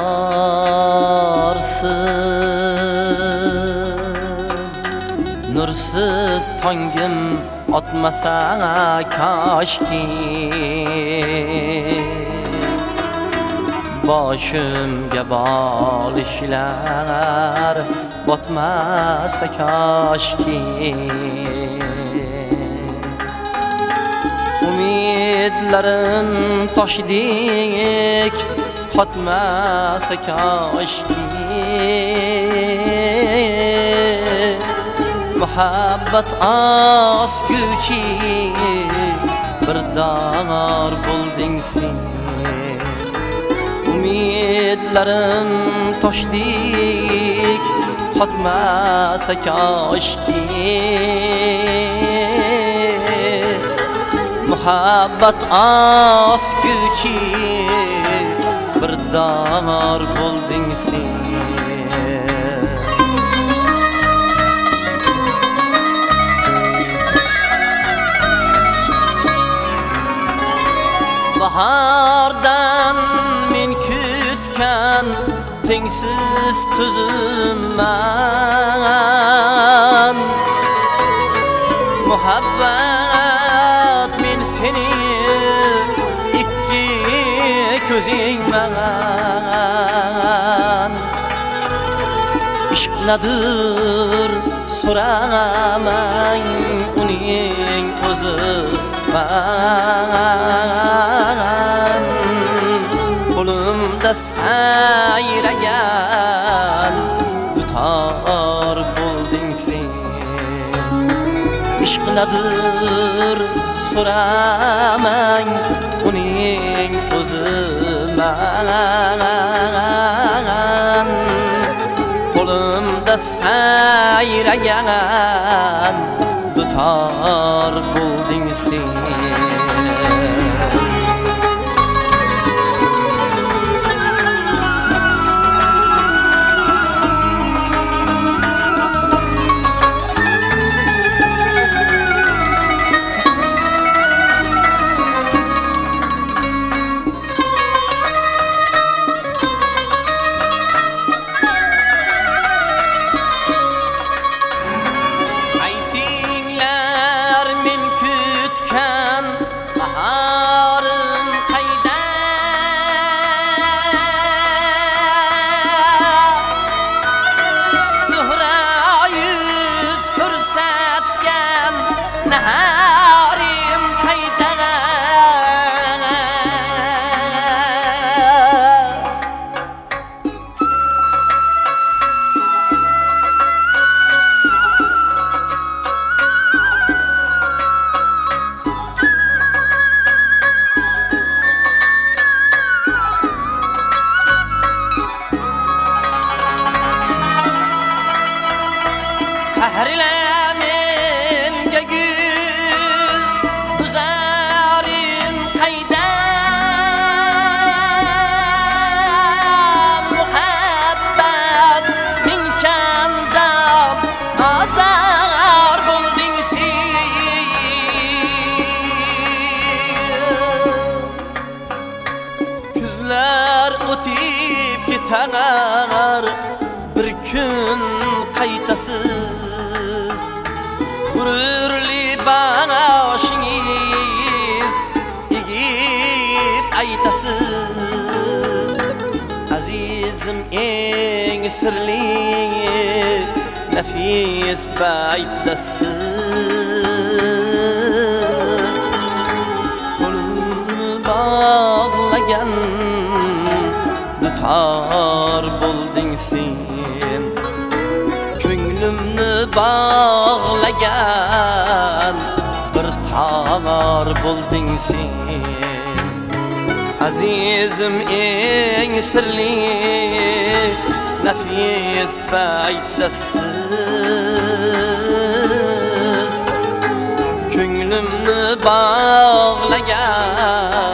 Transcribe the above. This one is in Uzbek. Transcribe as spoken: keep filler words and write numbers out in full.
yarsız nursiz tongim otmasa koshki boshimga bolishlar botmasa koshki umidlarim toshdek qotmasa koshki muhabbat osguchi bir dor bo'lding sen umidlarim toshdek qotmasa koshki muhabbat osguchi bir dor bo'lding sen bahardan men kutgan tengsiz tuzumman muhabbat men seni ikki ko'zingman ishq nadir so'raman uning o'zi man qo'limda sayragan dutor bo'lding sen ishq nadir so'raman uning o'zi man qo'limda sayragan dutor bo'lding sen ketar bir kun qaytasiz g'ururli boshingiz egib aytasiz azizim eng sirli nafis baytdasiz qo'limni bog'lagan dutor bo'lding sen ko'nglimni bog'lagan bir tor bo'lding sen azizim eng sirli nafis baytdasiz ko'nglimni bog'lagan